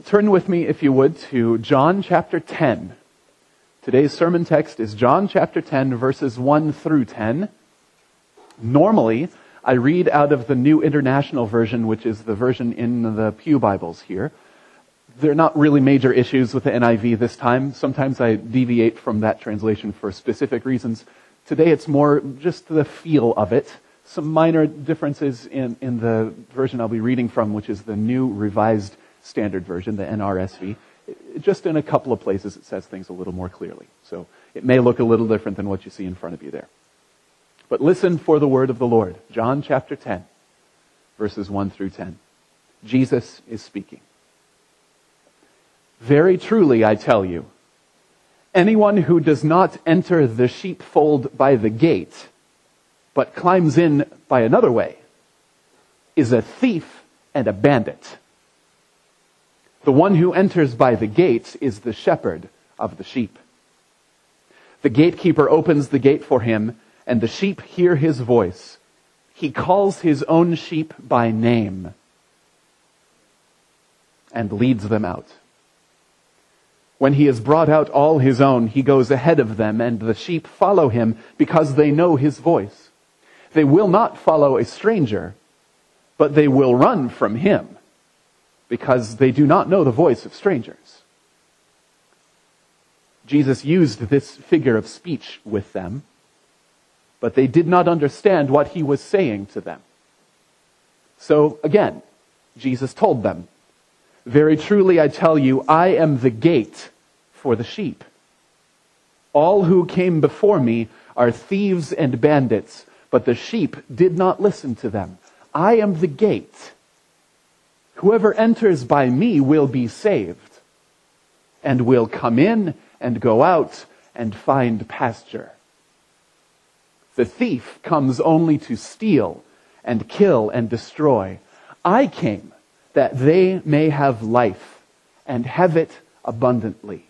Turn with me, if you would, to John chapter 10. Today's sermon text is John chapter 10, verses 1 through 10. Normally, I read out of the New International Version, which is the version in the Pew Bibles here. There are not really major issues with the NIV this time. Sometimes I deviate from that translation for specific reasons. Today it's more just the feel of it. Some minor differences in the version I'll be reading from, which is the New Revised Standard Version, the NRSV. Just in a couple of places it says things a little more clearly. So it may look a little different than what you see in front of you there. But listen for the word of the Lord. John chapter 10, verses 1 through 10. Jesus is speaking. Very truly, I tell you, anyone who does not enter the sheepfold by the gate, but climbs in by another way, is a thief and a bandit. The one who enters by the gate is the shepherd of the sheep. The gatekeeper opens the gate for him, and the sheep hear his voice. He calls his own sheep by name and leads them out. When he has brought out all his own, he goes ahead of them, and the sheep follow him because they know his voice. They will not follow a stranger, but they will run from him, because they do not know the voice of strangers. Jesus used this figure of speech with them, but they did not understand what he was saying to them. So again, Jesus told them, very truly I tell you, I am the gate for the sheep. All who came before me are thieves and bandits, but the sheep did not listen to them. I am the gate. Whoever enters by me will be saved, and will come in and go out and find pasture. The thief comes only to steal and kill and destroy. I came that they may have life and have it abundantly.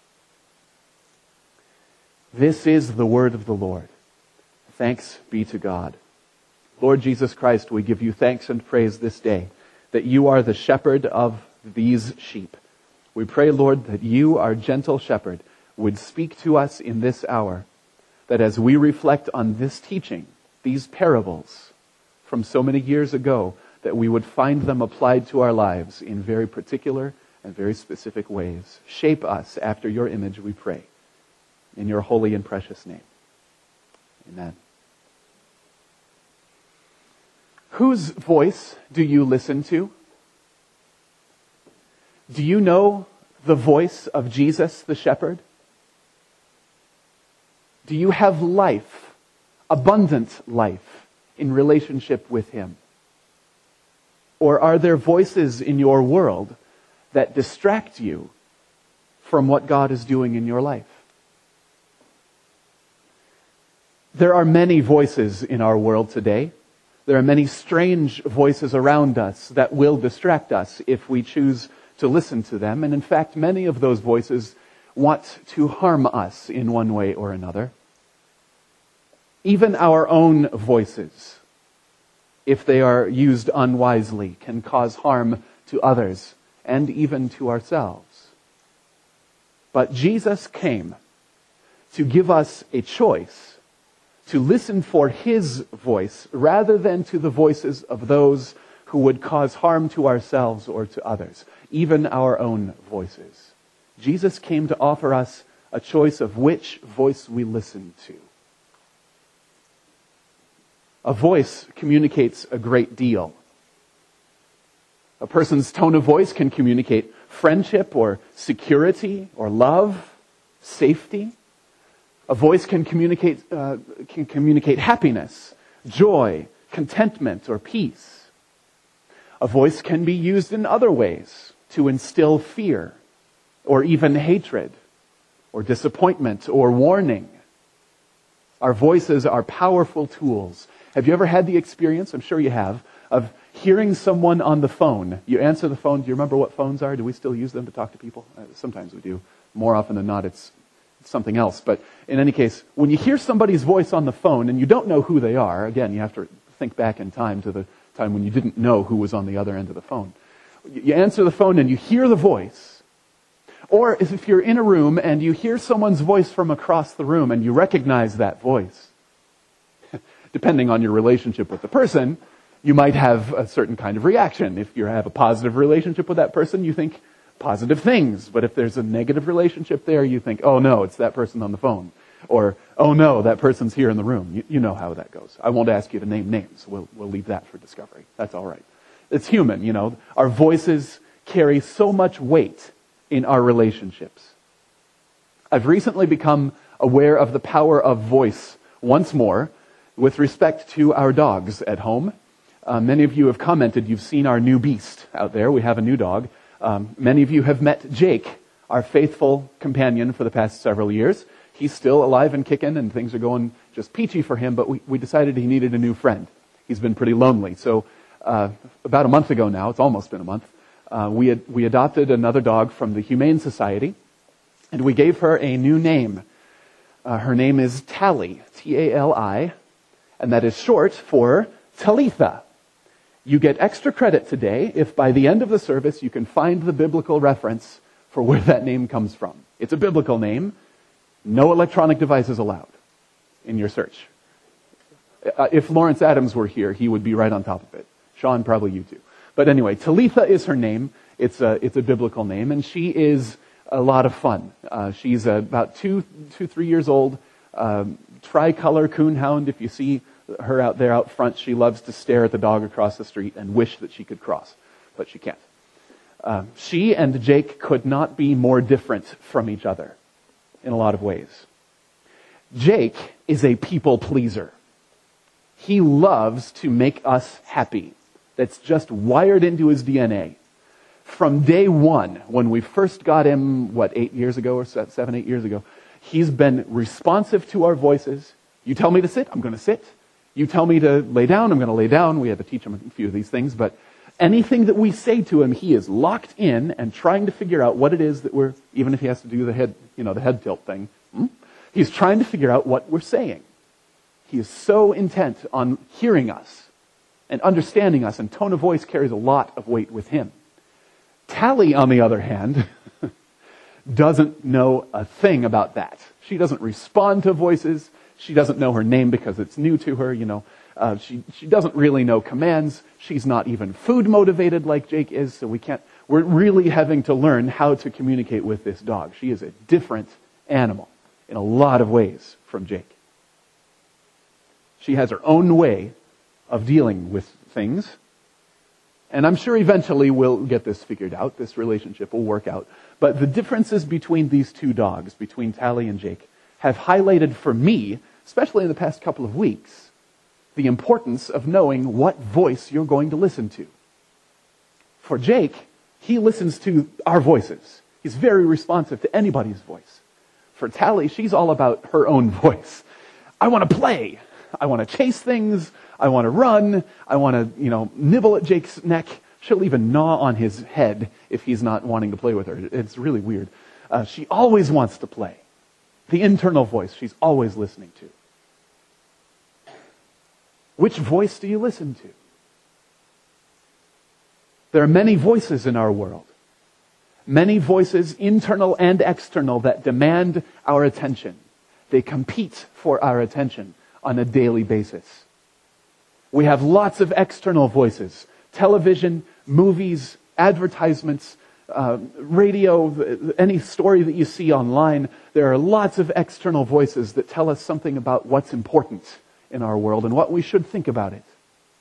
This is the word of the Lord. Thanks be to God. Lord Jesus Christ, we give you thanks and praise this day that you are the shepherd of these sheep. We pray, Lord, that you, our gentle shepherd, would speak to us in this hour, that as we reflect on this teaching, these parables from so many years ago, that we would find them applied to our lives in very particular and very specific ways. Shape us after your image, we pray. In your holy and precious name. Amen. Whose voice do you listen to? Do you know the voice of Jesus the shepherd? Do you have life, abundant life, in relationship with him? Or are there voices in your world that distract you from what God is doing in your life? There are many voices in our world today. There are many strange voices around us that will distract us if we choose to listen to them. And in fact, many of those voices want to harm us in one way or another. Even our own voices, if they are used unwisely, can cause harm to others and even to ourselves. But Jesus came to give us a choice to listen for his voice rather than to the voices of those who would cause harm to ourselves or to others, even our own voices. Jesus came to offer us a choice of which voice we listen to. A voice communicates a great deal. A person's tone of voice can communicate friendship or security or love, safety. A voice can communicate happiness, joy, contentment, or peace. A voice can be used in other ways to instill fear, or even hatred, or disappointment, or warning. Our voices are powerful tools. Have you ever had the experience, I'm sure you have, of hearing someone on the phone? You answer the phone. Do you remember what phones are? Do we still use them to talk to people? Sometimes we do. More often than not, it's something else. But in any case, when you hear somebody's voice on the phone and you don't know who they are, again, you have to think back in time to the time when you didn't know who was on the other end of the phone. You answer the phone and you hear the voice. Or if you're in a room and you hear someone's voice from across the room and you recognize that voice, depending on your relationship with the person, you might have a certain kind of reaction. If you have a positive relationship with that person, you think positive things. But if there's a negative relationship there, you think, oh no, it's that person on the phone. Or, oh no, that person's here in the room. You know how that goes. I won't ask you to name names. We'll leave that for discovery. That's all right. It's human, you know. Our voices carry so much weight in our relationships. I've recently become aware of the power of voice once more with respect to our dogs at home. Many of you have commented you've seen our new beast out there. We have a new dog. Many of you have met Jake, our faithful companion for the past several years. He's still alive and kicking, and things are going just peachy for him, but we decided he needed a new friend. He's been pretty lonely. So about a month ago now, it's almost been a month, we adopted another dog from the Humane Society, and we gave her a new name. Her name is Tally, T-A-L-I, and that is short for Talitha. You get extra credit today if by the end of the service you can find the biblical reference for where that name comes from. It's a biblical name. No electronic devices allowed in your search. If Lawrence Adams were here, he would be right on top of it. Sean, probably you too. But anyway, Talitha is her name. It's a biblical name, and she is a lot of fun. She's about 3 years old, tricolor coonhound. If you see her out there out front, she loves to stare at the dog across the street and wish that she could cross, but she can't. She and Jake could not be more different from each other in a lot of ways. Jake is a people pleaser. He loves to make us happy. That's just wired into his DNA. From day one, when we first got him, 8 years ago or 7, 8 years ago, he's been responsive to our voices. You tell me to sit, I'm going to sit. You tell me to lay down, I'm going to lay down. We had to teach him a few of these things, but anything that we say to him, he is locked in and trying to figure out what it is that we're, even if he has to do the head tilt thing, he's trying to figure out what we're saying. He is so intent on hearing us and understanding us, and tone of voice carries a lot of weight with him. Tally, on the other hand, doesn't know a thing about that. She doesn't respond to voices. She doesn't know her name because it's new to her, She doesn't really know commands. She's not even food motivated like Jake is, so we're really having to learn how to communicate with this dog. She is a different animal in a lot of ways from Jake. She has her own way of dealing with things, and I'm sure eventually we'll get this figured out. This relationship will work out. But the differences between these two dogs, between Tally and Jake, have highlighted for me, especially in the past couple of weeks, the importance of knowing what voice you're going to listen to. For Jake, he listens to our voices. He's very responsive to anybody's voice. For Tally, she's all about her own voice. I want to play. I want to chase things. I want to run. I want to, nibble at Jake's neck. She'll even gnaw on his head if he's not wanting to play with her. It's really weird. She always wants to play. The internal voice she's always listening to. Which voice do you listen to? There are many voices in our world. Many voices, internal and external, that demand our attention. They compete for our attention on a daily basis. We have lots of external voices. Television, movies, advertisements, radio, any story that you see online. There are lots of external voices that tell us something about what's important in our world and what we should think about it.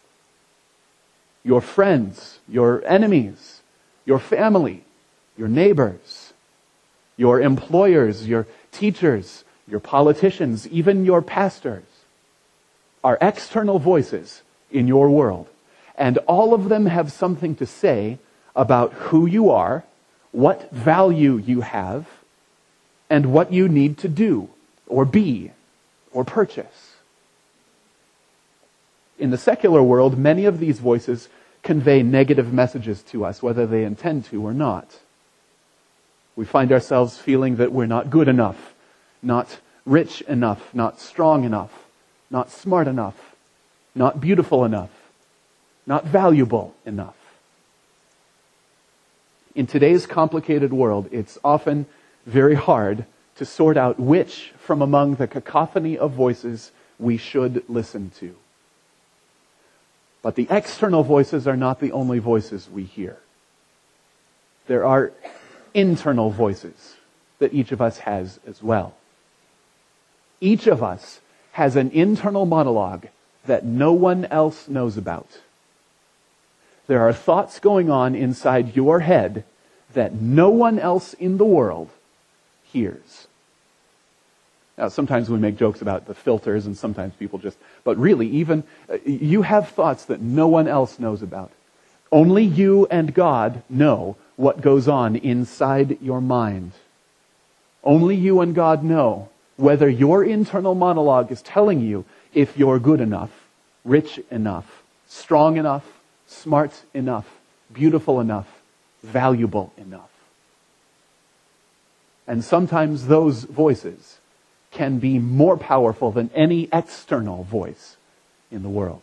Your friends, your enemies, your family, your neighbors, your employers, your teachers, your politicians, even your pastors are external voices in your world. And all of them have something to say about who you are, what value you have, and what you need to do or be or purchase. In the secular world, many of these voices convey negative messages to us, whether they intend to or not. We find ourselves feeling that we're not good enough, not rich enough, not strong enough, not smart enough, not beautiful enough, not valuable enough. In today's complicated world, it's often very hard to sort out which from among the cacophony of voices we should listen to. But the external voices are not the only voices we hear. There are internal voices that each of us has as well. Each of us has an internal monologue that no one else knows about. There are thoughts going on inside your head that no one else in the world hears. Now, sometimes we make jokes about the filters, and sometimes people but really, even, you have thoughts that no one else knows about. Only you and God know what goes on inside your mind. Only you and God know whether your internal monologue is telling you if you're good enough, rich enough, strong enough, smart enough, beautiful enough, valuable enough. And sometimes those voices can be more powerful than any external voice in the world.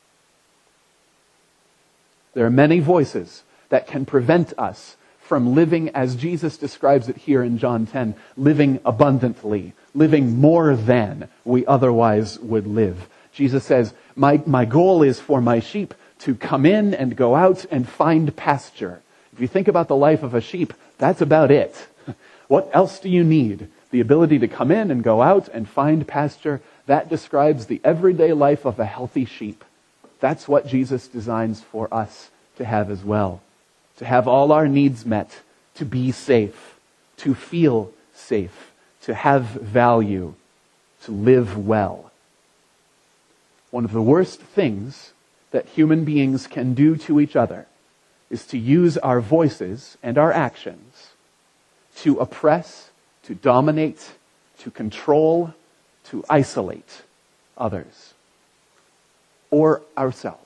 There are many voices that can prevent us from living as Jesus describes it here in John 10, living abundantly, living more than we otherwise would live. Jesus says, my goal is for my sheep to come in and go out and find pasture. If you think about the life of a sheep, that's about it. What else do you need? The ability to come in and go out and find pasture, that describes the everyday life of a healthy sheep. That's what Jesus designs for us to have as well. To have all our needs met, to be safe, to feel safe, to have value, to live well. One of the worst things that human beings can do to each other is to use our voices and our actions to oppress, to dominate, to control, to isolate others or ourselves.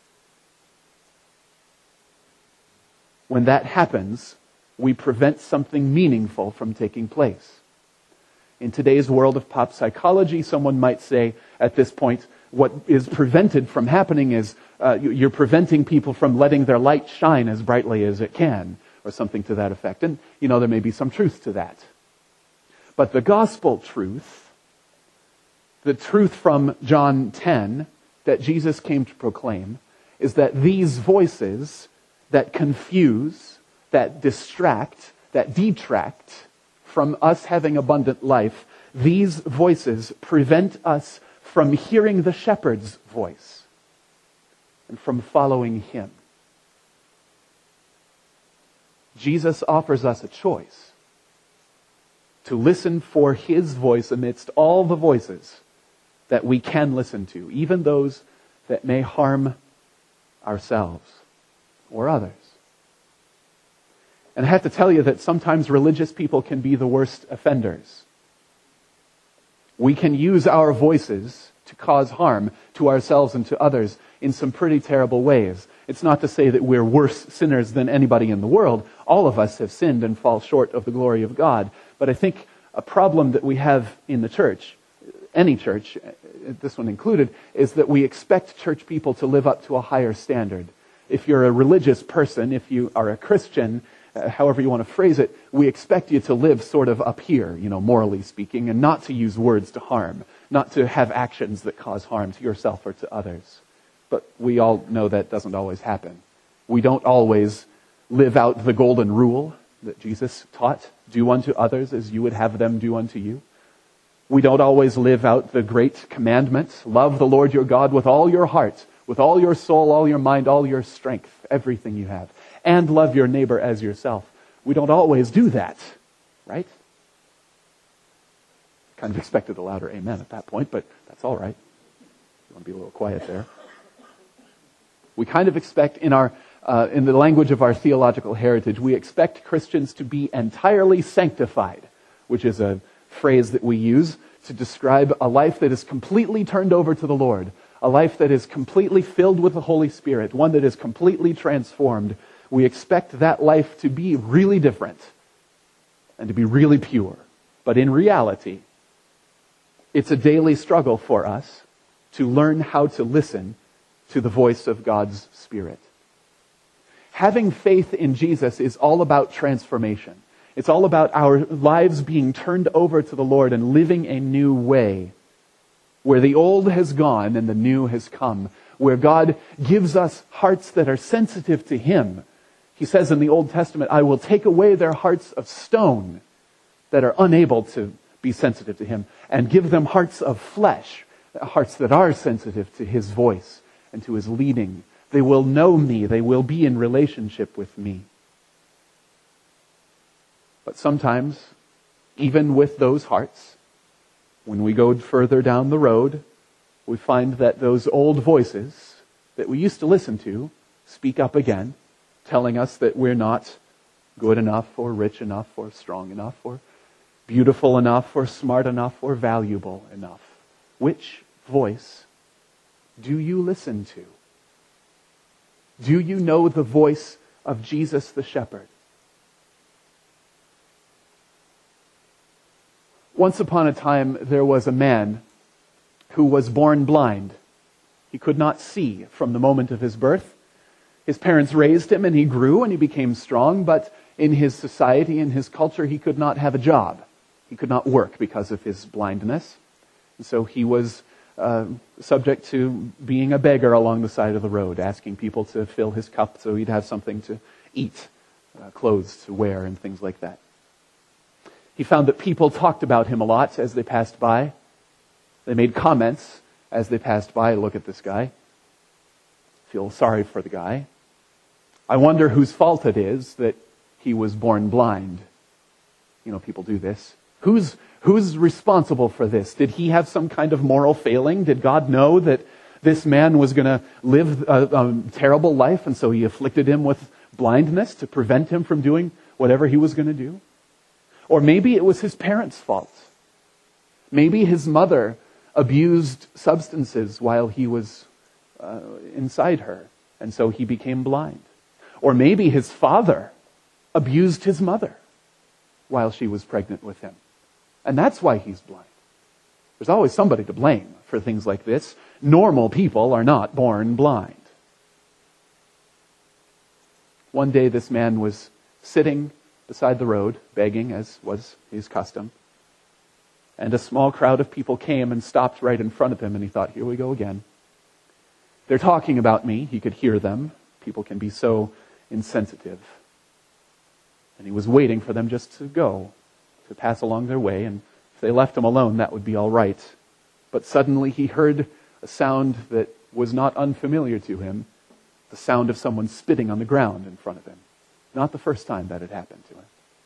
When that happens, we prevent something meaningful from taking place. In today's world of pop psychology, someone might say at this point, what is prevented from happening is you're preventing people from letting their light shine as brightly as it can, or something to that effect. And, there may be some truth to that. But the gospel truth, the truth from John 10 that Jesus came to proclaim, is that these voices that confuse, that distract, that detract from us having abundant life, these voices prevent us from hearing the shepherd's voice and from following him. Jesus offers us a choice to listen for his voice amidst all the voices that we can listen to, even those that may harm ourselves or others. And I have to tell you that sometimes religious people can be the worst offenders. We can use our voices to cause harm to ourselves and to others in some pretty terrible ways. It's not to say that we're worse sinners than anybody in the world. All of us have sinned and fall short of the glory of God. But I think a problem that we have in the church, any church, this one included, is that we expect church people to live up to a higher standard. If you're a religious person, if you are a Christian, however you want to phrase it, we expect you to live sort of up here, morally speaking, and not to use words to harm, not to have actions that cause harm to yourself or to others. But we all know that doesn't always happen. We don't always live out the golden rule that Jesus taught, do unto others as you would have them do unto you. We don't always live out the great commandment, love the Lord your God with all your heart, with all your soul, all your mind, all your strength, everything you have, and love your neighbor as yourself. We don't always do that, right? Kind of expected a louder amen at that point, but that's all right. You want to be a little quiet there. We kind of expect in the language of our theological heritage, we expect Christians to be entirely sanctified, which is a phrase that we use to describe a life that is completely turned over to the Lord, a life that is completely filled with the Holy Spirit, one that is completely transformed. We expect that life to be really different and to be really pure. But in reality, it's a daily struggle for us to learn how to listen to the voice of God's Spirit. Having faith in Jesus is all about transformation. It's all about our lives being turned over to the Lord and living a new way, where the old has gone and the new has come, where God gives us hearts that are sensitive to Him. He says in the Old Testament, I will take away their hearts of stone that are unable to be sensitive to Him, and give them hearts of flesh, hearts that are sensitive to His voice and to His leading. They will know me. They will be in relationship with me. But sometimes, even with those hearts, when we go further down the road, we find that those old voices that we used to listen to speak up again, telling us that we're not good enough or rich enough or strong enough or beautiful enough or smart enough or valuable enough. Which voice do you listen to? Do you know the voice of Jesus the shepherd? Once upon a time, there was a man who was born blind. He could not see from the moment of his birth. His parents raised him and he grew and he became strong, but in his society, in his culture, he could not have a job. He could not work because of his blindness. And so he was subject to being a beggar along the side of the road, asking people to fill his cup so he'd have something to eat, clothes to wear, and things like that. He found that people talked about him a lot as they passed by. They made comments as they passed by. Look at this guy. Feel sorry for the guy. I wonder whose fault it is that he was born blind. You know, people do this. Who's responsible for this? Did he have some kind of moral failing? Did God know that this man was going to live a terrible life, and so He afflicted him with blindness to prevent him from doing whatever he was going to do? Or maybe it was his parents' fault. Maybe his mother abused substances while he was inside her, and so he became blind. Or maybe his father abused his mother while she was pregnant with him, and that's why he's blind. There's always somebody to blame for things like this. Normal people are not born blind. One day this man was sitting beside the road, begging, as was his custom. And a small crowd of people came and stopped right in front of him, and he thought, here we go again. They're talking about me. He could hear them. People can be so insensitive. And he was waiting for them just to go, to pass along their way, and if they left him alone, that would be all right. But suddenly he heard a sound that was not unfamiliar to him, the sound of someone spitting on the ground in front of him. Not the first time that had happened to him.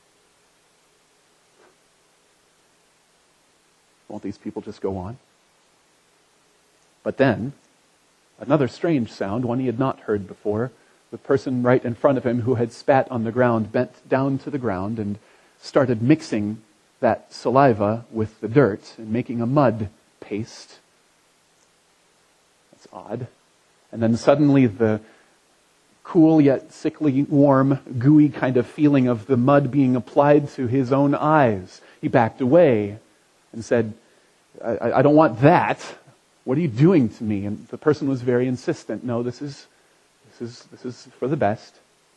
Won't these people just go on? But then, another strange sound, one he had not heard before. The person right in front of him who had spat on the ground bent down to the ground and started mixing that saliva with the dirt and making a mud paste. That's odd. And then suddenly the cool yet sickly, warm, gooey kind of feeling of the mud being applied to his own eyes. He backed away and said, I don't want that. What are you doing to me? And the person was very insistent. No, this is for the best.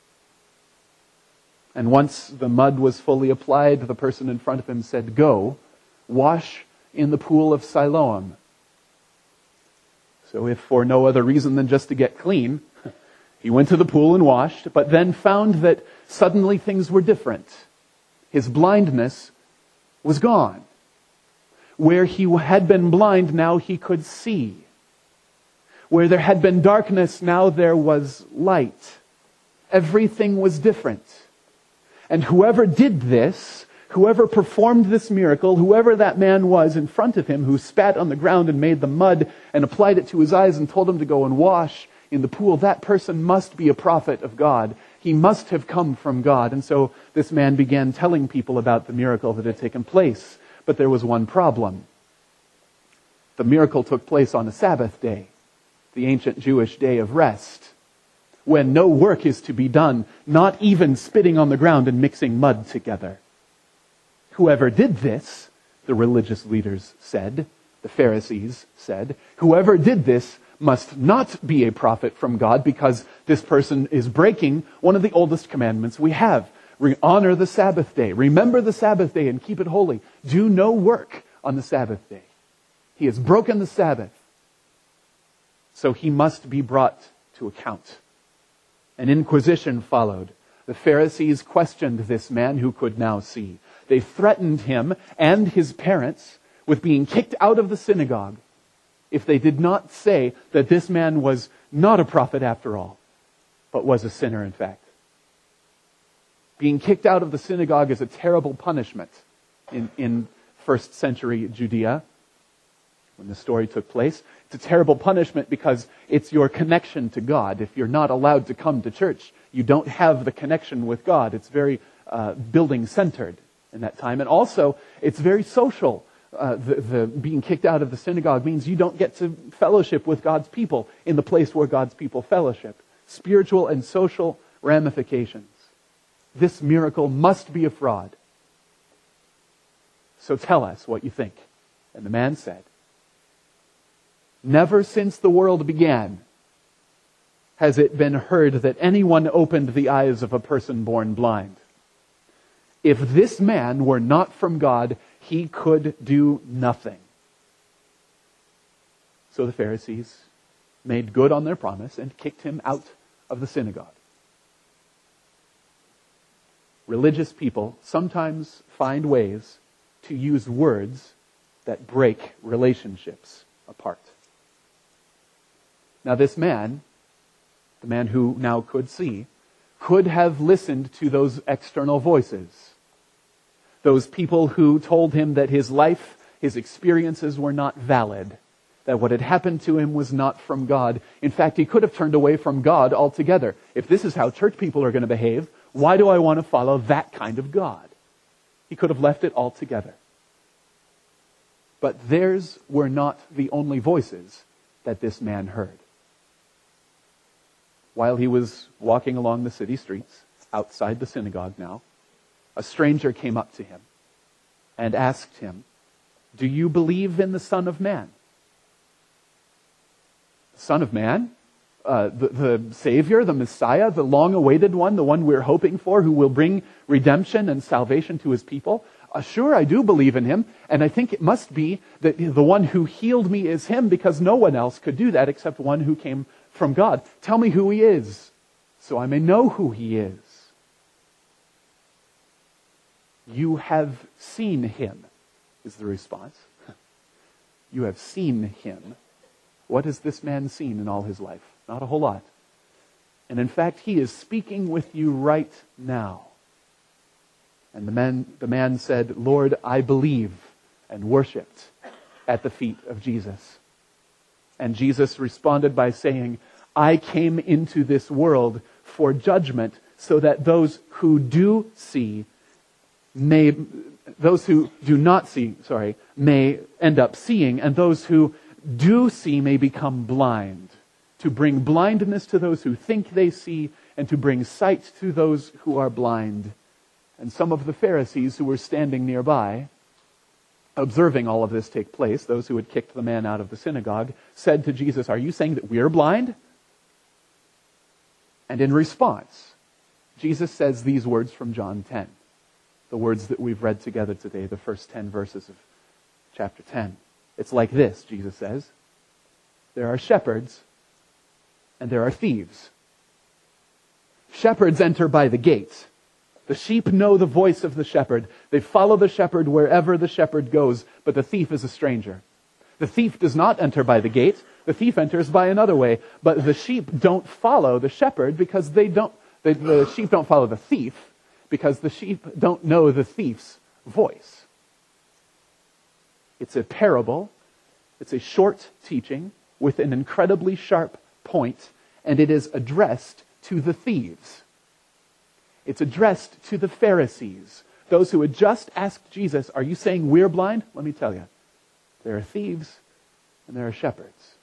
And once the mud was fully applied, the person in front of him said, go, wash in the pool of Siloam. So if for no other reason than just to get clean, he went to the pool and washed, but then found that suddenly things were different. His blindness was gone. Where he had been blind, now he could see. Where there had been darkness, now there was light. Everything was different. And whoever did this, whoever performed this miracle, whoever that man was in front of him who spat on the ground and made the mud and applied it to his eyes and told him to go and wash in the pool, that person must be a prophet of God. He must have come from God. And so this man began telling people about the miracle that had taken place. But there was one problem. The miracle took place on a Sabbath day, the ancient Jewish day of rest, when no work is to be done, not even spitting on the ground and mixing mud together. Whoever did this, the religious leaders said, the Pharisees said, whoever did this must not be a prophet from God because this person is breaking one of the oldest commandments we have. Honor the Sabbath day. Remember the Sabbath day and keep it holy. Do no work on the Sabbath day. He has broken the Sabbath. So he must be brought to account. An inquisition followed. The Pharisees questioned this man who could now see. They threatened him and his parents with being kicked out of the synagogue if they did not say that this man was not a prophet after all, but was a sinner in fact. Being kicked out of the synagogue is a terrible punishment in first century Judea when the story took place. It's a terrible punishment because it's your connection to God. If you're not allowed to come to church, you don't have the connection with God. It's very building-centered in that time. And also, it's very social. The being kicked out of the synagogue means you don't get to fellowship with God's people in the place where God's people fellowship. Spiritual and social ramifications. This miracle must be a fraud. So tell us what you think. And the man said, never since the world began has it been heard that anyone opened the eyes of a person born blind. If this man were not from God, he could do nothing. So the Pharisees made good on their promise and kicked him out of the synagogue. Religious people sometimes find ways to use words that break relationships apart. Now this man, the man who now could see, could have listened to those external voices. Those people who told him that his life, his experiences were not valid, that what had happened to him was not from God. In fact, he could have turned away from God altogether. If this is how church people are going to behave, why do I want to follow that kind of God? He could have left it altogether. But theirs were not the only voices that this man heard. While he was walking along the city streets, outside the synagogue now, a stranger came up to him and asked him, "Do you believe in the Son of Man?" The Son of Man? The Savior, the Messiah, the long-awaited one, the one we're hoping for, who will bring redemption and salvation to his people? Sure, I do believe in him, and I think it must be that the one who healed me is him, because no one else could do that except one who came from God. Tell me who he is, so I may know who he is. You have seen him, is the response. You have seen him. What has this man seen in all his life? Not a whole lot. And in fact, he is speaking with you right now. And the man said, "Lord, I believe," and worshipped at the feet of Jesus. And Jesus responded by saying, "I came into this world for judgment, so that those who do not see, may end up seeing, and those who do see may become blind, to bring blindness to those who think they see, and to bring sight to those who are blind." And some of the Pharisees who were standing nearby, observing all of this take place, those who had kicked the man out of the synagogue, said to Jesus, "Are you saying that we're blind?" And in response, Jesus says these words from John 10, the words that we've read together today, the first 10 verses of chapter 10. It's like this, Jesus says. There are shepherds and there are thieves. Shepherds enter by the gate. The sheep know the voice of the shepherd. They follow the shepherd wherever the shepherd goes, but the thief is a stranger. The thief does not enter by the gate. The thief enters by another way, but the sheep don't follow the shepherd because the sheep don't follow the thief because the sheep don't know the thief's voice. It's a parable. It's a short teaching with an incredibly sharp point, and it is addressed to the thieves. It's addressed to the Pharisees, those who had just asked Jesus, "Are you saying we're blind?" Let me tell you, there are thieves and there are shepherds.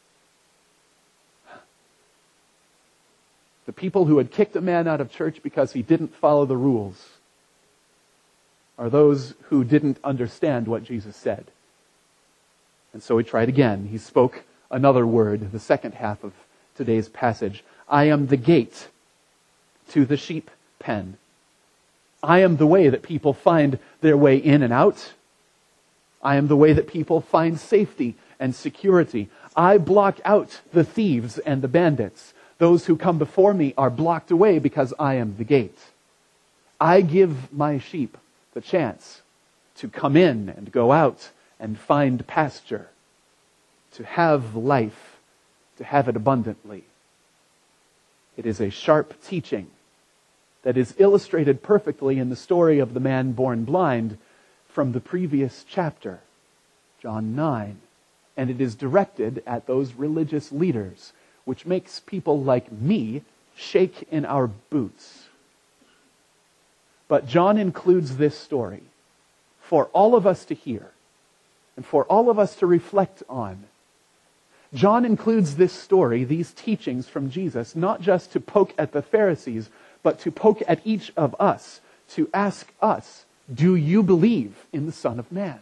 The people who had kicked a man out of church because he didn't follow the rules are those who didn't understand what Jesus said. And so he tried again. He spoke another word, the second half of today's passage. I am the gate to the sheep pen. I am the way that people find their way in and out. I am the way that people find safety and security. I block out the thieves and the bandits. Those who come before me are blocked away because I am the gate. I give my sheep the chance to come in and go out and find pasture, to have life, to have it abundantly. It is a sharp teaching that is illustrated perfectly in the story of the man born blind from the previous chapter, John 9. And it is directed at those religious leaders, which makes people like me shake in our boots. But John includes this story for all of us to hear and for all of us to reflect on. John includes this story, these teachings from Jesus, not just to poke at the Pharisees, but to poke at each of us, to ask us, do you believe in the Son of Man?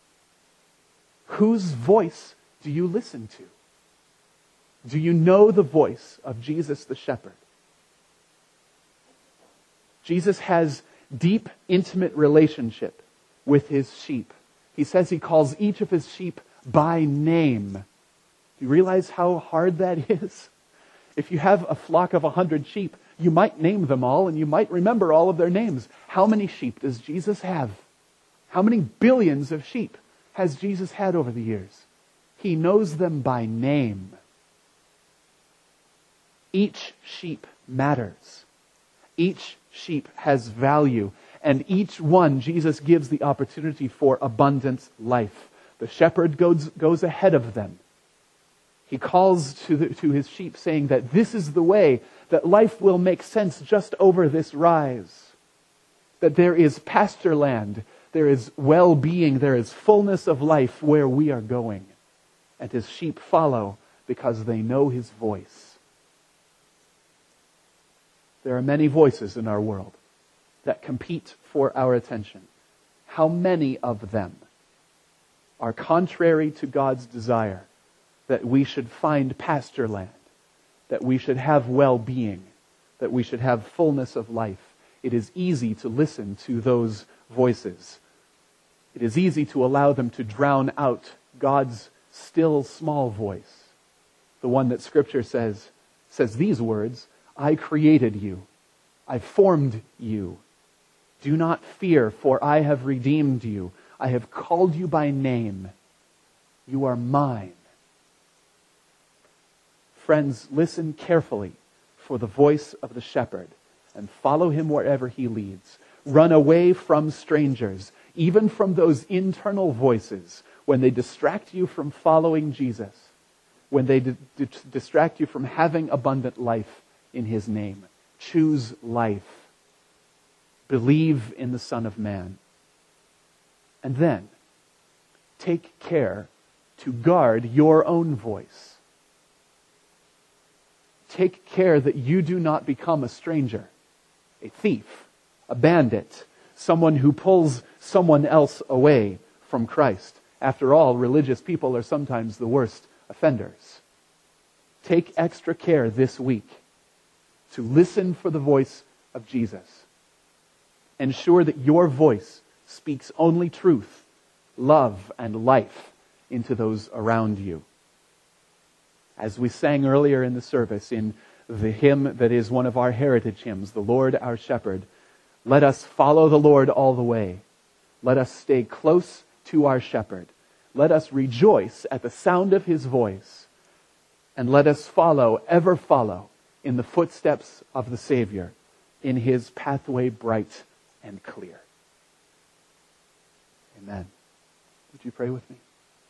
Whose voice do you listen to? Do you know the voice of Jesus the shepherd? Jesus has deep, intimate relationship with his sheep. He says he calls each of his sheep by name. Do you realize how hard that is? If you have a flock of 100 sheep, you might name them all and you might remember all of their names. How many sheep does Jesus have? How many billions of sheep has Jesus had over the years? He knows them by name. Each sheep matters. Each sheep has value. And each one, Jesus gives the opportunity for abundant life. The shepherd goes ahead of them. He calls to his sheep saying that this is the way, that life will make sense just over this rise. That there is pasture land, there is well-being, there is fullness of life where we are going. And his sheep follow because they know his voice. There are many voices in our world that compete for our attention. How many of them are contrary to God's desire that we should find pasture land, that we should have well-being, that we should have fullness of life? It is easy to listen to those voices. It is easy to allow them to drown out God's still small voice. The one that Scripture says these words, I created you. I formed you. Do not fear, for I have redeemed you. I have called you by name. You are mine. Friends, listen carefully for the voice of the shepherd and follow him wherever he leads. Run away from strangers, even from those internal voices when they distract you from following Jesus, when they distract you from having abundant life in his name. Choose life. Believe in the Son of Man. And then, take care to guard your own voice. Take care that you do not become a stranger, a thief, a bandit, someone who pulls someone else away from Christ. After all, religious people are sometimes the worst offenders. Take extra care this week to listen for the voice of Jesus. Ensure that your voice speaks only truth, love, and life into those around you. As we sang earlier in the service in the hymn that is one of our heritage hymns, The Lord Our Shepherd, let us follow the Lord all the way. Let us stay close to our shepherd. Let us rejoice at the sound of his voice. And let us ever follow in the footsteps of the Savior, in his pathway bright and clear. Amen. Would you pray with me?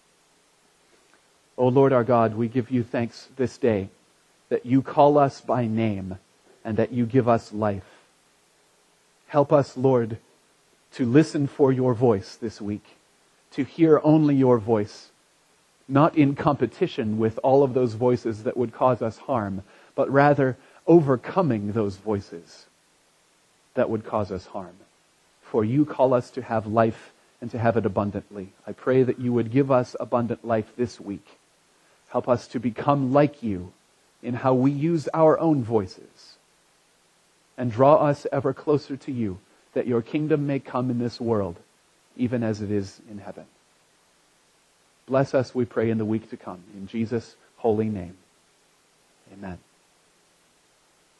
O Lord our God, we give you thanks this day that you call us by name and that you give us life. Help us, Lord, to listen for your voice this week, to hear only your voice, not in competition with all of those voices that would cause us harm, but rather overcoming those voices that would cause us harm. For you call us to have life and to have it abundantly. I pray that you would give us abundant life this week. Help us to become like you in how we use our own voices. And draw us ever closer to you, that your kingdom may come in this world, even as it is in heaven. Bless us, we pray, in the week to come. In Jesus' holy name. Amen.